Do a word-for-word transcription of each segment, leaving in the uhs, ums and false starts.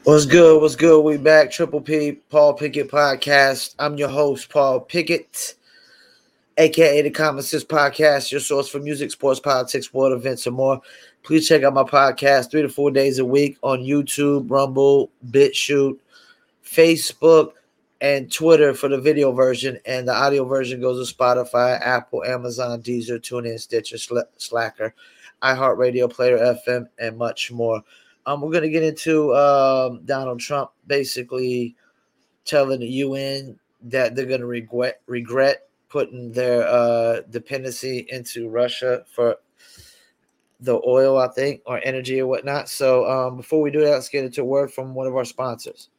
What's good? What's good? We back. Triple P, Paul Pickett Podcast. I'm your host, Paul Pickett, aka the Common Sense Podcast, your source for music, sports, politics, world events, and more. Please check out my podcast three to four days a week on YouTube, Rumble, BitChute, Facebook, and Twitter for the video version, and the audio version goes to Spotify, Apple, Amazon, Deezer, TuneIn, Stitcher, Slacker, iHeartRadio, Player F M, and much more. Um, we're going to get into um, Donald Trump basically telling the U N that they're going to regret regret putting their uh, dependency into Russia for the oil, I think, or energy or whatnot. So um, before we do that, let's get into a word from one of our sponsors.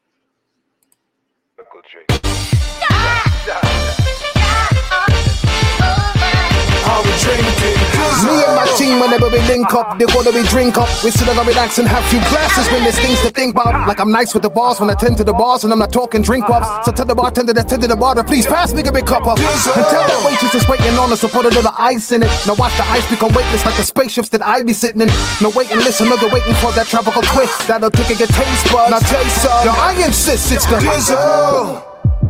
Me and my team, whenever we link up, they wanna we drink up. We sit down, relax and have few glasses when there's things to think about. Like I'm nice with the boss when I tend to the bars and I'm not talking drink ups. So tell the bartender that's tend to the bar to please pass me a big cup up. And tell that waitress is waiting on us to put a little ice in it. Now watch the ice become weightless like the spaceships that I be sitting in. Now wait and listen, they're waiting for that tropical twist that'll kick and get taste buds. Now taste some. Yo, I insist it's the Dizzle.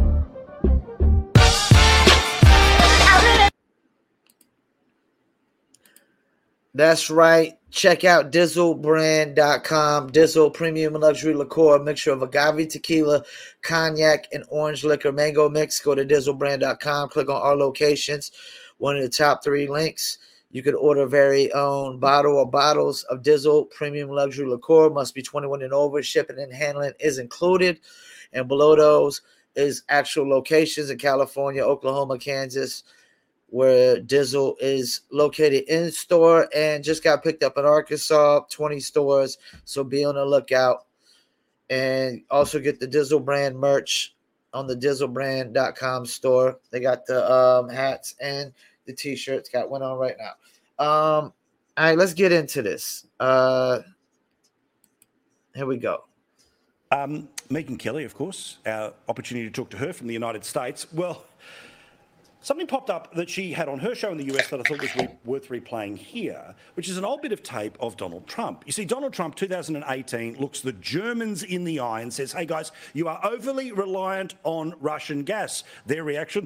That's right. Check out dizzle brand dot com. Dizzle Premium Luxury Liqueur, a mixture of agave tequila, cognac, and orange liquor mango mix. Go to dizzle brand dot com. Click on our locations. One of the top three links. You can order very own bottle or bottles of Dizzle Premium Luxury Liqueur. Must be twenty-one and over. Shipping and handling is included. And below those is actual locations in California, Oklahoma, Kansas, where Dizzle is located in store and just got picked up in Arkansas, twenty stores. So be on the lookout. And also get the Dizzle brand merch on the dizzle brand dot com store. They got the um, hats and the t-shirts. Got one on right now. Um, all right, let's get into this. Uh, here we go. Um, Megyn Kelly, of course, our opportunity to talk to her from the United States. Well, something popped up that she had on her show in the U S that I thought was re- worth replaying here, which is an old bit of tape of Donald Trump. You see, Donald Trump, two thousand eighteen, looks the Germans in the eye and says, hey, guys, you are overly reliant on Russian gas. Their reaction,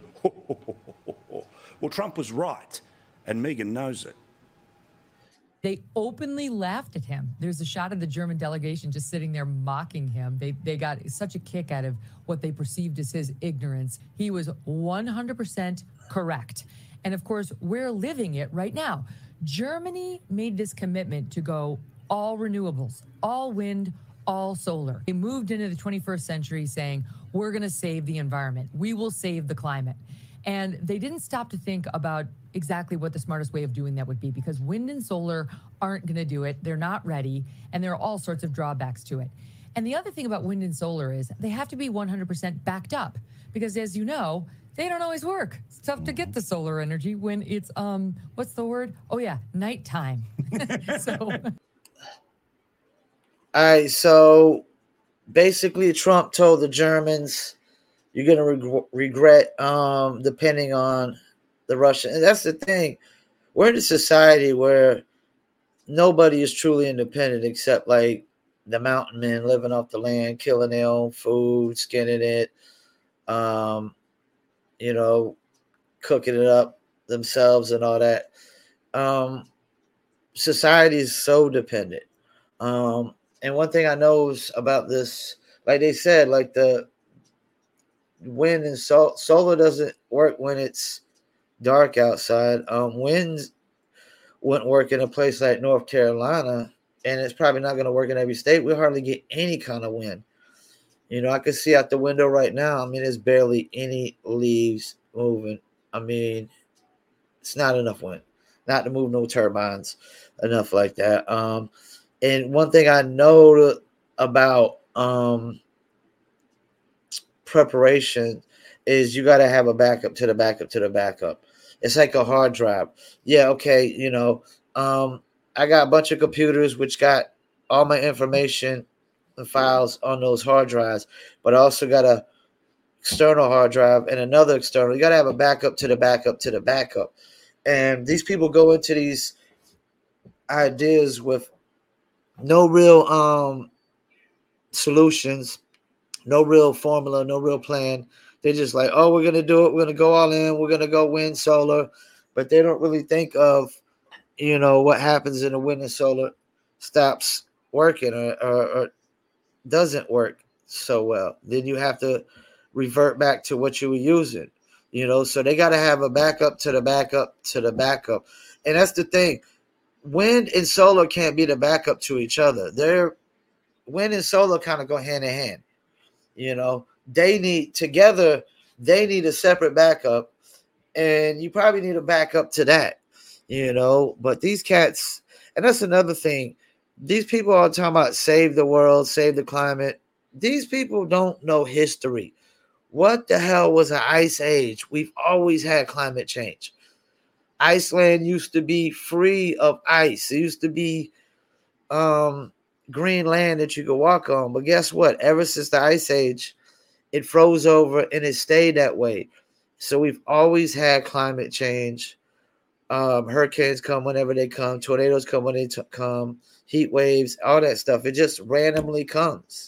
well, Trump was right, and Megyn knows it. They openly laughed at him. There's a shot of the German delegation just sitting there mocking him. They they got such a kick out of what they perceived as his ignorance. He was one hundred percent correct. And of course, we're living it right now. Germany made this commitment to go all renewables, all wind, all solar. They moved into the twenty-first century saying, we're going to save the environment. We will save the climate. And they didn't stop to think about exactly what the smartest way of doing that would be, because wind and solar aren't going to do it. They're not ready, and there are all sorts of drawbacks to it. And the other thing about wind and solar is they have to be one hundred percent backed up, because as you know, they don't always work. It's tough to get the solar energy when it's, um, what's the word? Oh, yeah, nighttime. so. All right, so basically Trump told the Germans, you're going to reg- regret um, depending on the Russian. And that's the thing. We're in a society where nobody is truly independent except like the mountain men living off the land, killing their own food, skinning it, um, you know, cooking it up themselves and all that. Um, society is so dependent. Um, and one thing I know is about this, like they said, like the wind and sol- solar doesn't work when it's dark outside. Um, winds wouldn't work in a place like North Carolina, and it's probably not going to work in every state. We hardly get any kind of wind. You know, I can see out the window right now. I mean, there's barely any leaves moving. I mean, it's not enough wind, not to move no turbines, enough like that. Um, and one thing I know about um, preparation is you got to have a backup to the backup to the backup. It's like a hard drive. Yeah, okay, you know, um, I got a bunch of computers which got all my information and files on those hard drives, but I also got a external hard drive and another external. You got to have a backup to the backup to the backup. And these people go into these ideas with no real um solutions, no real formula, no real plan. They're just like, oh, we're gonna do it. We're gonna go all in. We're gonna go wind, solar, but they don't really think of, you know, what happens in the wind and solar stops working or, or, or doesn't work so well. Then you have to revert back to what you were using, you know. So they got to have a backup to the backup to the backup, and that's the thing. Wind and solar can't be the backup to each other. They're wind and solar kind of go hand in hand. You know, they need together. They need a separate backup, and you probably need a backup to that. You know, but these cats, and that's another thing. These people are talking about save the world, save the climate. These people don't know history. What the hell was an ice age? We've always had climate change. Iceland used to be free of ice. It used to be um, green land that you could walk on. But guess what? Ever since the ice age, it froze over and it stayed that way. So we've always had climate change. Um, hurricanes come whenever they come. Tornadoes come when they t- come. Heat waves, all that stuff. It just randomly comes.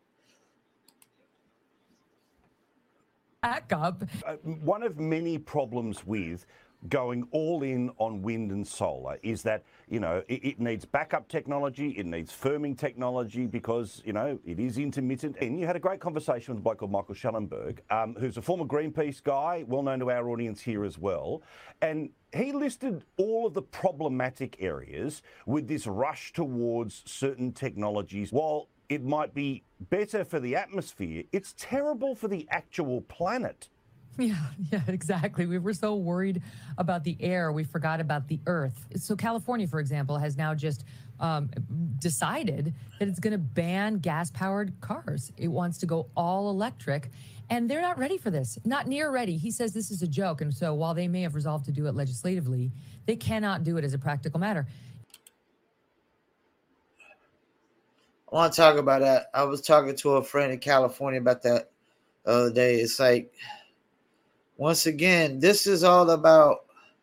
Back up. Uh, one of many problems with going all in on wind and solar is that, you know, it, it needs backup technology, it needs firming technology because, you know, it is intermittent. And you had a great conversation with a bloke called Michael Schellenberg, um, who's a former Greenpeace guy, well known to our audience here as well. And he listed all of the problematic areas with this rush towards certain technologies. While it might be better for the atmosphere, it's terrible for the actual planet. Yeah, yeah, exactly. We were so worried about the air, we forgot about the earth. So California, for example, has now just um, decided that it's going to ban gas-powered cars. It wants to go all electric, and they're not ready for this, not near ready. He says this is a joke, and so while they may have resolved to do it legislatively, they cannot do it as a practical matter. I want to talk about that. I was talking to a friend in California about that the other day. It's like, once again, this is all about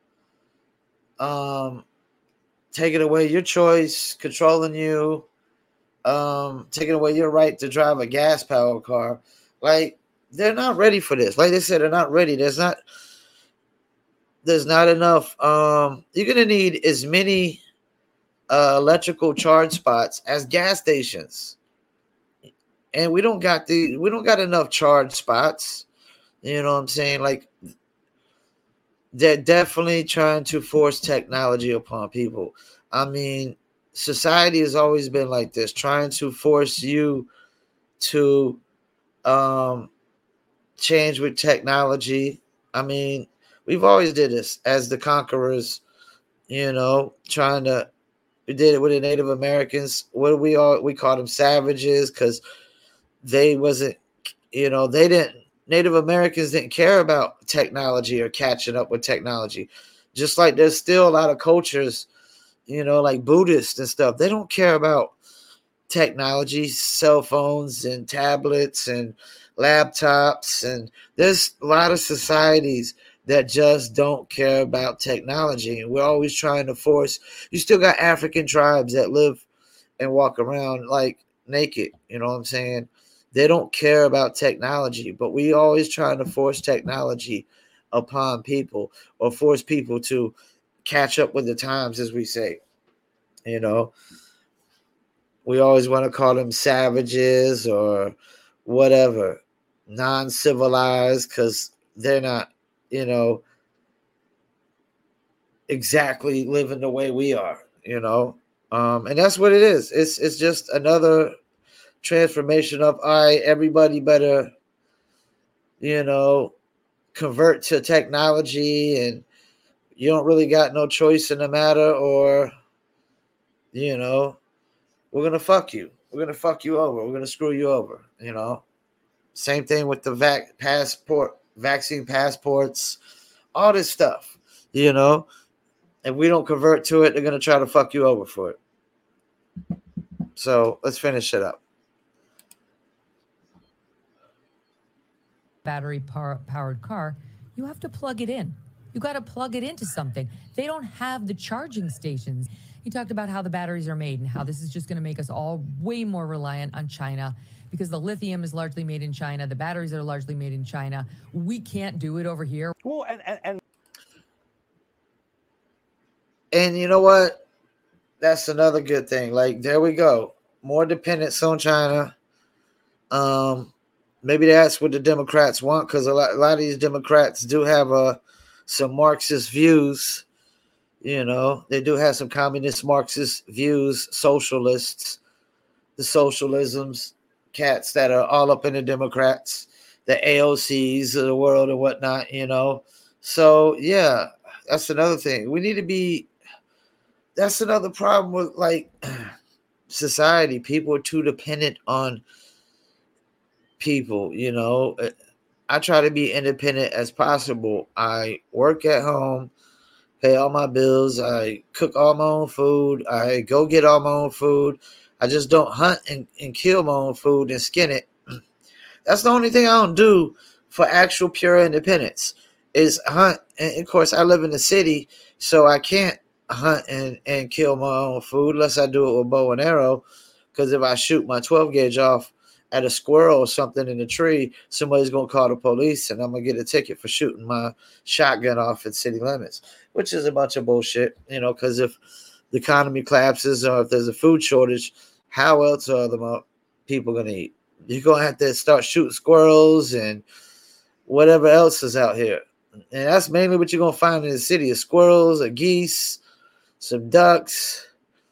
um, taking away your choice, controlling you, um, taking away your right to drive a gas-powered car. Like, they're not ready for this. Like they said, they're not ready. There's not, there's not enough. Um, you're gonna need as many uh, electrical charge spots as gas stations, and we don't got the we don't got enough charge spots. You know what I'm saying? Like, they're definitely trying to force technology upon people. I mean, society has always been like this, trying to force you to um, change with technology. I mean, we've always did this as the conquerors, you know, trying to, we did it with the Native Americans. What do we all, we call them savages because they wasn't, you know, they didn't, Native Americans didn't care about technology or catching up with technology. Just like there's still a lot of cultures, you know, like Buddhists and stuff. They don't care about technology, cell phones and tablets and laptops. And there's a lot of societies that just don't care about technology. And we're always trying to force. You still got African tribes that live and walk around like naked. You know what I'm saying? They don't care about technology, but we always trying to force technology upon people or force people to catch up with the times, as we say. You know, we always want to call them savages or whatever, non-civilized, because they're not, you know, exactly living the way we are, you know. Um, and that's what it is. It's it's just another transformation of, all right, everybody better, you know, convert to technology and you don't really got no choice in the matter, or, you know, we're going to fuck you. We're going to fuck you over. We're going to screw you over, you know. Same thing with the vac passport, vaccine passports, all this stuff, you know. If we don't convert to it, they're going to try to fuck you over for it. So let's finish it up. Battery power, powered car, you have to plug it in. You got to plug it into something. They don't have the charging stations. He talked about how the batteries are made and how this is just going to make us all way more reliant on China because the lithium is largely made in China. The batteries are largely made in China. We can't do it over here. Well, and, and, and And you know what? That's another good thing. Like, there we go. More dependence on China. Um, maybe that's what the Democrats want, because a lot, a lot of these Democrats do have uh, some Marxist views. You know, they do have some communist Marxist views, socialists, the socialisms, cats that are all up in the Democrats, the A O Cs of the world and whatnot, you know. So, yeah, that's another thing. We need to be, that's another problem with, like, society. People are too dependent on people, you know. I try to be independent as possible. I work at home, pay all my bills. I cook all my own food. I go get all my own food. I just don't hunt and, and kill my own food and skin it. That's the only thing I don't do for actual pure independence is hunt. And of course, I live in the city, so I can't hunt and, and kill my own food unless I do it with bow and arrow. Because if I shoot my twelve gauge off at a squirrel or something in a tree, somebody's going to call the police and I'm going to get a ticket for shooting my shotgun off at city limits, which is a bunch of bullshit, you know, because if the economy collapses or if there's a food shortage, how else are the people going to eat? You're going to have to start shooting squirrels and whatever else is out here. And that's mainly what you're going to find in the city is squirrels, or geese, some ducks,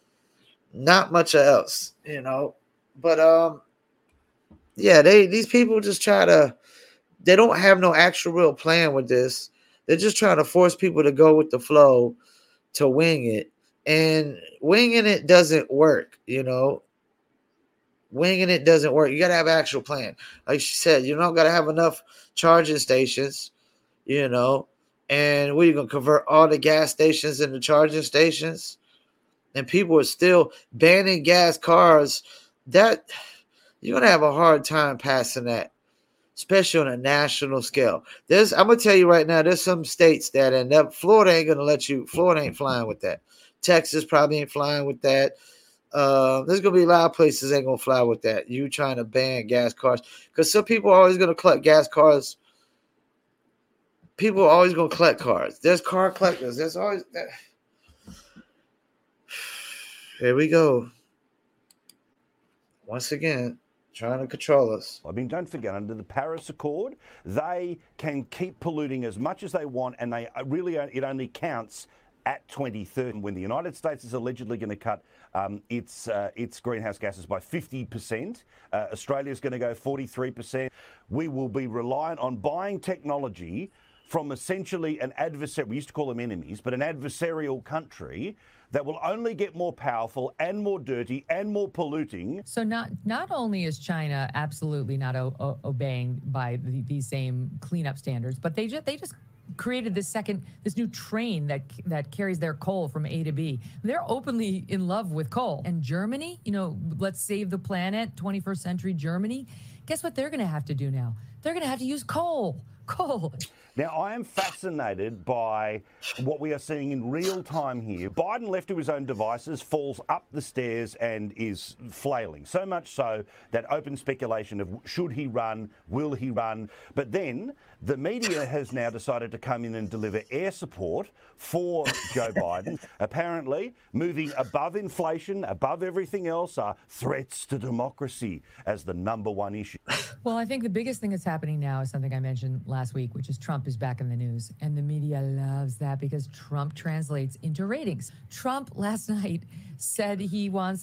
not much else, you know. But, um, yeah, they these people just try to, they don't have no actual real plan with this. They're just trying to force people to go with the flow, to wing it. And winging it doesn't work, you know. Winging it doesn't work. You got to have an actual plan. Like she said, you don't got to have enough charging stations, you know. And we're going to convert all the gas stations into charging stations. And people are still banning gas cars. That, you're going to have a hard time passing that, especially on a national scale. There's, I'm going to tell you right now, there's some states that end up, Florida ain't going to let you, Florida ain't flying with that. Texas probably ain't flying with that. Uh, there's going to be a lot of places ain't going to fly with that. You trying to ban gas cars. Because some people are always going to collect gas cars. People are always going to collect cars. There's car collectors. There's always that. Here we go. Once again, trying to control us. I mean, don't forget, under the Paris Accord, they can keep polluting as much as they want, and they really, it only counts at twenty thirty, when the United States is allegedly going to cut um, its uh, its greenhouse gases by fifty percent. Uh, Australia is going to go forty-three percent. We will be reliant on buying technology from essentially an adversary, we used to call them enemies, but an adversarial country that will only get more powerful and more dirty and more polluting. So not not only is China absolutely not o- o- obeying by the, these same cleanup standards, but they just they just created this second this new train that that carries their coal from A to B. They're openly in love with coal. And Germany, you know, let's save the planet, twenty-first century Germany. Guess what they're going to have to do now? They're going to have to use coal. Coal. Now, I am fascinated by what we are seeing in real time here. Biden, left to his own devices, falls up the stairs and is flailing. So much so that open speculation of should he run, will he run? But then the media has now decided to come in and deliver air support for Joe Biden. Apparently, moving above inflation, above everything else, are threats to democracy as the number one issue. Well, I think the biggest thing that's happening now is something I mentioned last week, which is Trump is back in the news. And the media loves that because Trump translates into ratings. Trump last night said he wants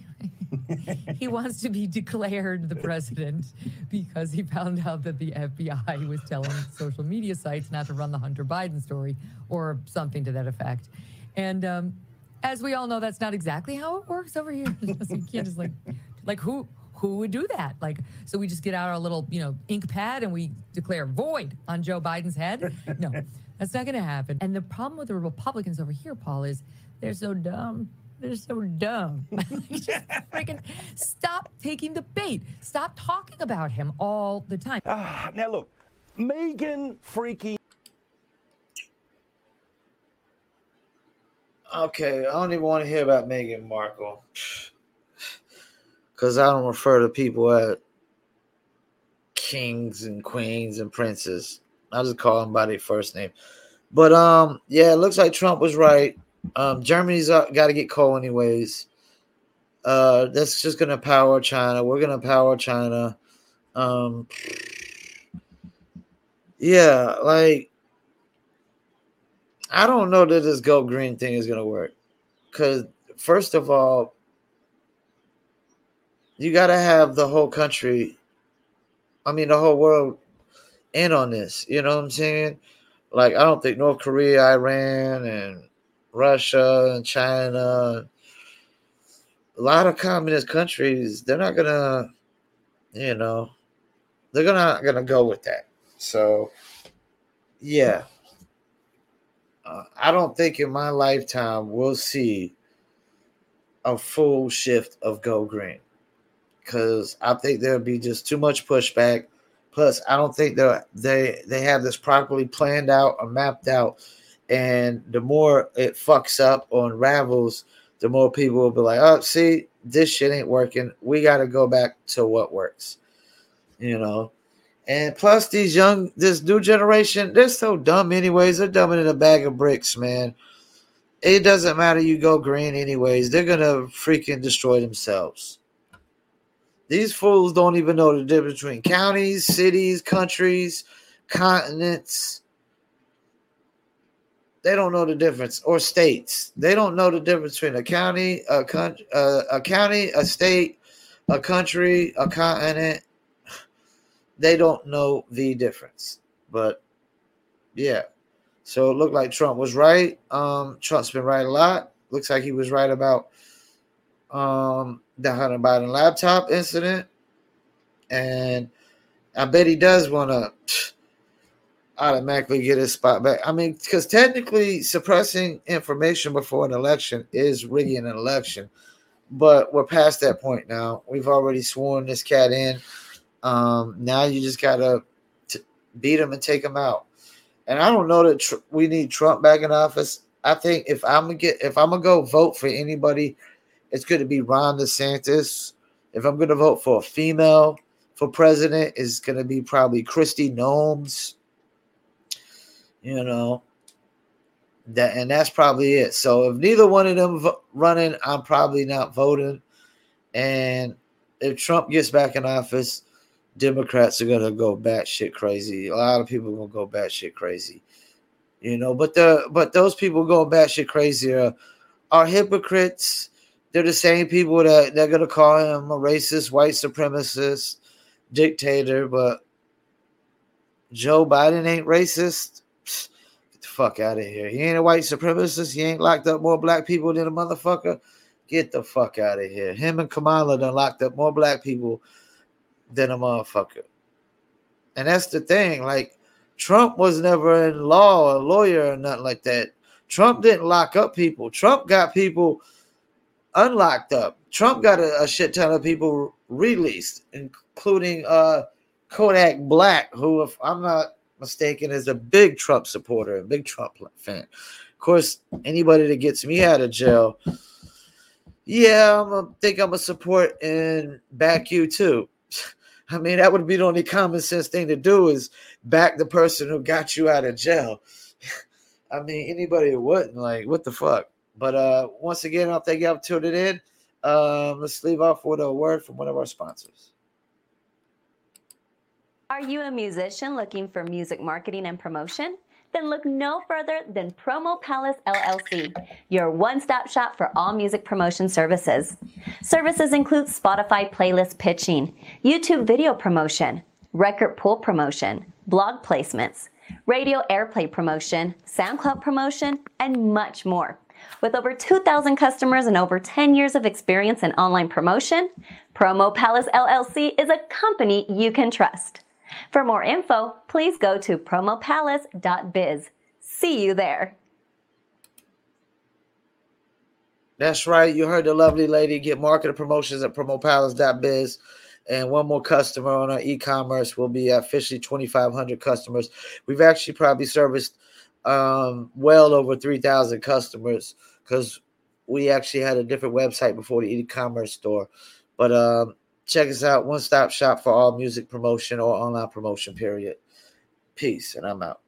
he wants to be declared the president because he found out that the F B I was telling social media sites not to run the Hunter Biden story or something to that effect. And um, as we all know, that's not exactly how it works over here. You can't just like, like who who would do that? Like, so we just get out our little, you know, ink pad and we declare void on Joe Biden's head? No, that's not going to happen. And the problem with the Republicans over here, Paul, is they're so dumb. They're so dumb. Just freaking stop taking the bait. Stop talking about him all the time. Uh, now, look, Megan freaking... Okay, I don't even want to hear about Meghan Markle because I don't refer to people as kings and queens and princes. I just call them by their first name. But um, yeah, it looks like Trump was right. Um, Germany's got to get coal anyways. Uh, that's just gonna power China. We're gonna power China. Um, yeah, like I don't know that this go green thing is gonna work. Because first of all, you gotta have the whole country. I mean, the whole world in on this. You know what I'm saying? Like, I don't think North Korea, Iran, and Russia and China, a lot of communist countries, they're not gonna, you know, they're not gonna go with that. So, yeah, uh, I don't think in my lifetime we'll see a full shift of go green because I think there'll be just too much pushback. Plus, I don't think they they they have this properly planned out or mapped out. And the more it fucks up or unravels, the more people will be like, oh, see, this shit ain't working. We got to go back to what works, you know? And plus, these young, this new generation, they're so dumb anyways. They're dumber than a bag of bricks, man. It doesn't matter. You go green anyways. They're going to freaking destroy themselves. These fools don't even know the difference between counties, cities, countries, continents. They don't know the difference, or states. They don't know the difference between a county, a country, uh, a county, a state, a country, a continent. They don't know the difference. But yeah, so it looked like Trump was right. Um, Trump's been right a lot. Looks like he was right about um, the Hunter Biden laptop incident, and I bet he does want to automatically get his spot back. I mean, because technically suppressing information before an election is rigging an election, but we're past that point now. We've already sworn this cat in. Um, now you just gotta t- beat him and take him out. And I don't know that tr- we need Trump back in office. I think if I'm gonna get, if I'm gonna go vote for anybody, it's going to be Ron DeSantis. If I'm going to vote for a female for president, it's going to be probably Kristi Noem. You know, that, and that's probably it. So if neither one of them vo- running, I'm probably not voting. And if Trump gets back in office, Democrats are going to go batshit crazy. A lot of people are going to go batshit crazy. You know, but the but those people going batshit crazy are, are hypocrites. They're the same people that they're going to call him a racist, white supremacist, dictator. But Joe Biden ain't racist. Psst, get the fuck out of here. He ain't a white supremacist. He ain't locked up more black people than a motherfucker. Get the fuck out of here. Him and Kamala done locked up more black people than a motherfucker. And that's the thing. Like, Trump was never in law, a lawyer, or nothing like that. Trump didn't lock up people. Trump got people unlocked up. Trump got a, a shit ton of people released, including uh, Kodak Black, who, if I'm not mistaken, is a big Trump supporter, a big Trump fan. Of course, anybody that gets me out of jail, yeah, I'm gonna think I'm gonna support and back you too. I mean, that would be the only common sense thing to do is back the person who got you out of jail. I mean, anybody who wouldn't, like, what the fuck? But uh, once again, I'll thank you for tuning in. Um, let's leave off with a word from one of our sponsors. Are you a musician looking for music marketing and promotion? Then look no further than Promo Palace L L C, your one-stop shop for all music promotion services. Services include Spotify playlist pitching, YouTube video promotion, record pool promotion, blog placements, radio airplay promotion, SoundCloud promotion, and much more. With over two thousand customers and over ten years of experience in online promotion, Promo Palace L L C is a company you can trust. For more info, please go to promo palace dot biz. See you there. That's right. You heard the lovely lady. Get marketing promotions at promo palace dot biz. And one more customer on our e-commerce will be officially twenty-five hundred customers. We've actually probably serviced um, well over three thousand customers because we actually had a different website before the e-commerce store. But um, check us out. One-stop shop for all music promotion or online promotion, period. Peace, and I'm out.